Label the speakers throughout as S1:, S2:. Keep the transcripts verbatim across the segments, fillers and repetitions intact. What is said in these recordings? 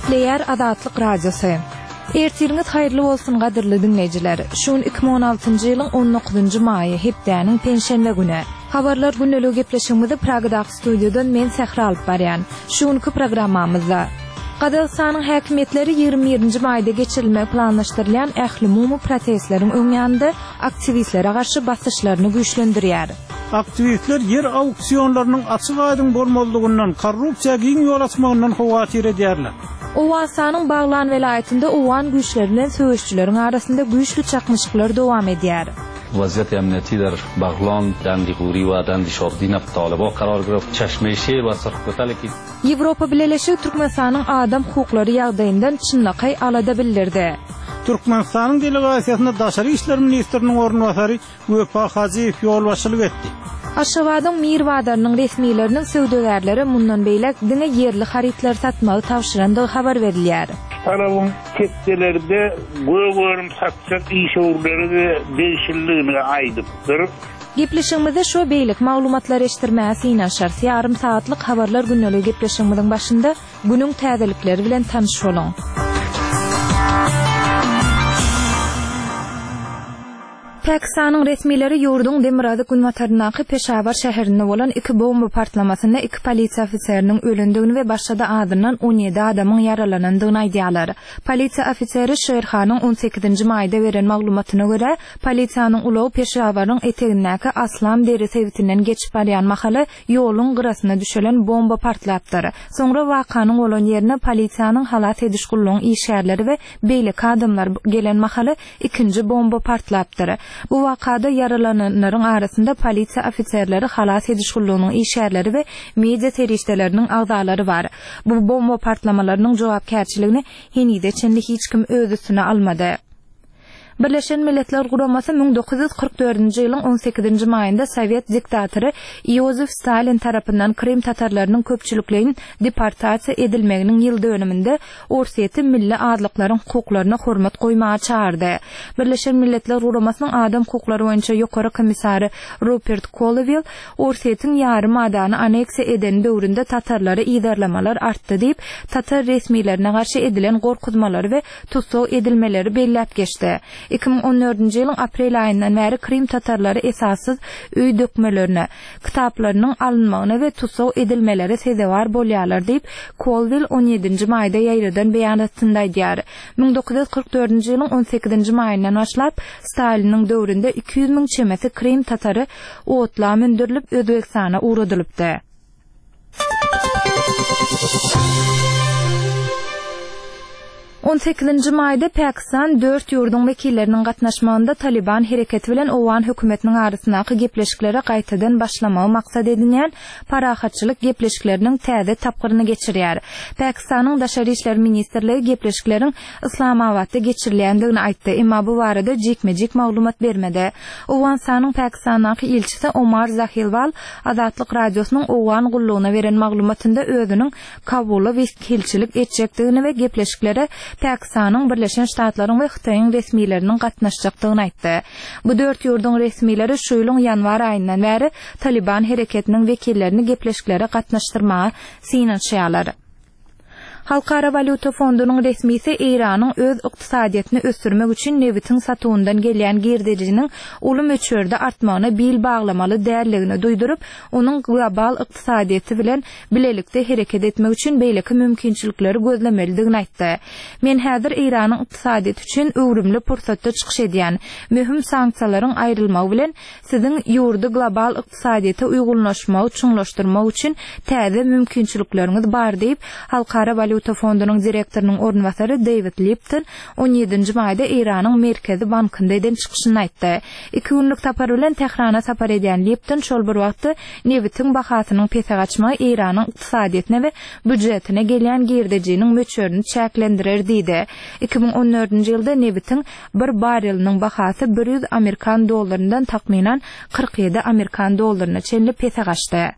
S1: Nükleer Azatlyk Radiosu. Ertiriniz hayırlı olsun gadirli dinleyiciler. Şun iki bin on altıncı ýylyň on dokuzunçy maýy hepdäniň penşenbe güni. Habarlar günnälik gepleşigimizde Pragadaky studiodan men Sehra alyp barýan. Şuňky programmamyzda Qazaqstanyň häkimetleri ýygrimi birinji maýda geçirilmek planlaşdyrylan ähli mumu protestleriň öňýände aktivistlere garşy basyşlaryny güýçlendirýär.
S2: Aktivistler yer auksionlarynyň açyk aýdym bolmazlygyndan, korrupsiýa giň ýol açmagyndan hawatyr edýärler.
S1: Owasanyň Baglan welaýetinde owan güýçleri bilen söýüşçüleriň arasynda güýçli çakmyşyklar dowam edýär.
S3: وضعیت امنیتی در بغلان، دندیقوری و دندیشاردین طالبان قرار گرفت. چشمه شیر و سرخوتل ki
S1: Ýewropa Birleşik Türkmenistanyň adam hukuklary ýagdaýyndan çynlakay alada bildirdi.
S2: Türkmenistanyň delegasiýasyna Daşary işler ministriniň ornwasary Wefa Hajiýew ýol başçylyk etdi.
S1: Aşgabatyň Mirwadarynyň resmiýetleriniň söwdegärleri mundan beýlek diňe ýerli haritler satmagy tawşyrandygy habar berilýär.
S4: Tarabın ketdelerde göwörüm satsak işoğurları değişilliğine aydıptır.
S1: Gepleşigimizde şo beýlik maglumatlar eşdirmäsi ýa-şar ýarym saatlyk habarlar günnälik gepleşigimiziň başynda günüň täzelikleri bilen tanyş boluň. Pakistanyň resmiýetleri ýurduň Demirada Günwatarnaky Peşawar şäherinde bolan iki bomba partlamasyna iki polisiýa ofiseriniň ölendигini we başga da adından on ýedi adamyň yaralanandygyny aýdýarlar. Polisiýa ofiseri Şeýrhanyň on sekizinçi maýda beren maglumatyna görä, polisiýanyň ulow Peşawaryň etegindäki Aslam deri sewitinden geçip barýan mahaly ýoluň gyrasyna düşelen bomba partlapdyr. Soňra wakanyň bolan ýerine polisiýanyň halat ediş gullugyň işgärleri we beýleki adamlar gelen mahaly ikinji bomba partlapdyr. Bu wakada yaralananlaryň arasynda polisiýa ofiserleri, halat ediş gullugynyň işgärleri we media terişdeleriniň agzalary bar. Bu bomba partlamalarynyň jogapkärçiligini henide çenlik hiç kim öz üstüne almady. Birleşen Milletler Guramasy bin dokuz yüz kırk dördünçi ýylyň on sekizinçi maýynda Sowet diktatory Iosif Stalin tarapyndan Krim tatarlarynyň köpçülikligiň deportasiýa edilmeginiň ýyl dönüminde Orsiýeti milli adlyklaryň hukuklaryna hormat goýmagy çağırdy. Birleşen Milletler Guramasynyň adam hukuklary boýunça ýokary komissary Rupert Colville Orsiýetiň ýarym adany aneksiýa eden döwründe tatarlary iýdarlamalar artdy diýip tatar resmiýetlerine garşy edilen gorkutmalar we tutsaw edilmeleri belläp geçdi. iki bin on dördünçi ýylyň aprel aýyndan bäri Krim tatarlary esassız öý dökmelerini, kitaplarynyň alınmagyna we tutsaw edilmeleri sebäwar bolýarlar diýip Colville on ýedinçi maýda ýaýradan beýanatynda aýdýar. bin dokuz yüz kırk dördünçi ýylyň on sekizinçi maýyndan başlap Staliniň döwründe iki yüz miň çemesi Krim tatary otla mündirilip Özbekistana uğradylypdy. on sekizinçi maýda Pakistan dört ýurduň wekilleriniň gatnaşmagynda Taliban hereketi bilen owan hökümetiniň arasyndaky gepleşiklere gaýtadan başlamagy maksat edilýän parahatçylyk gepleşikleriniň täze tapgyryny geçirýär. Pakistanyň Daşary işler ministrligi gepleşikleriň Islamabadda geçirilýändigini aýtdy, emma bu barada jekme-jek maglumat bermedi. Owensanyň Pakistandaky elçisi Omar Zahilwal Azatlyk radiosynyň owan gullugyna beren maglumatynda özüniň Kabulda wekilçilik etjekdigini we gepleşiklere Pakistanyň Birleşen Ştatlaryň we Hytaýyň resmiýetleriniň gatnaşjakdygyny aýtdy. Bu dört ýurduň resmiýetleri şu ýylyň ýanwar aýyndan bäri Taliban hereketiniň wekillerini gepleşiklere gatnaşdyrmagy synanýarlar. Halkara Valuta Fondunyň resmisi Iranyň öz ykdysadyýatyny ösdürmek üçin newitin satywyndan gelýän girdejiniň uly möçberde artmagyna bil baglamaly därligini duýdurup, onuň global ykdysadyýaty bilen bilelikde hereket etmek üçin beýleki mümkinçilikleri gözlemelidigini aýtdy. Men häzir Iranyň ykdysadyýaty üçin öwrümli pursatda çykyş edýän möhüm sanksiýalaryň aýrylmagy bilen siziň ýurdu global ykdysadyýata uýgullaşmagy çuňlaşdyrmak üçin täze mümkinçilikleriniz bar diýip Halkara Valuta Fondunyň direktorynyň ornwasary David Lipton on ýedinçi maýda Iranyň Merkezi Bankynda eden çykyşyny aýtdy. iki günlük tapar bilen Tehrana sapar edýän Lipton şol bir wagtda newitin bahasynyň pesä gaçmagy Iranyň ykdysadyýatyna we büdjetine gelýän girdejiniň möçberini çäklendirer diýdi. iki bin on dördünçi ýylda newitin bir bareliniň bahasy bir yüz Amerikan dollaryndan takminan kırk yedi Amerikan dollaryna çenli pesä gaçdy.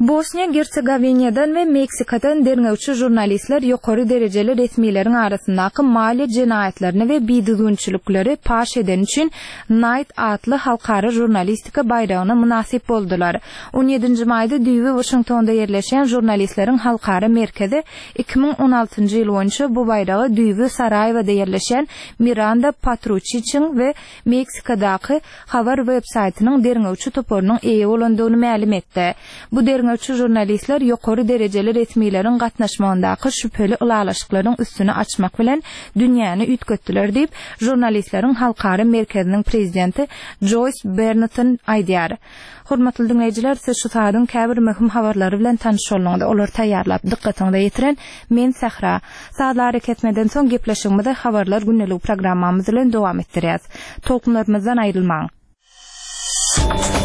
S1: Bosniya Gersegovinadan we Meksikadan derňewçi jurnalistler ýokary derejeli resmiýetiň arasyndaky maliýe jinayetlerini we biýdüzgünçilikleri paş eden üçin Night adly halkara jurnalistika bayragyna munasip boldular. on ýedinji maýda düýbi Washingtonda ýerleşen jurnalistleriň halkara merkezi iki bin on altyncy ýyl boýunça bu bayragi düýbi Sarajewda ýerleşen Miranda Patruchiçiň we Meksikadaky habar websaytynyň derňewçi toporunyň eýe bolandygyny ma'lum etdi. Bu derňewçi jurnalistler ýokary derejeli resmiýlerin gatnaşmagyndaky şüpheli ulalaşyklaryň üstüne açmak bilen dünýäni ütgetdiler diýip jurnalistleriň halkara merkeziniň prezidenti Joyce Bernatton aýdýar. Hormatly dinleýijiler, siz şu saýdyň käbir möhüm habarlary bilen tanışýarlyňyzda olar taýýarlap dikkatiňizde ýetiren men Sahra. Saatlar ketmeden soň gepleşigimizde habarlar günnelik programmamyz bilen dowam etdirýäs. Tolkunlarymyzdan aýrylmaň.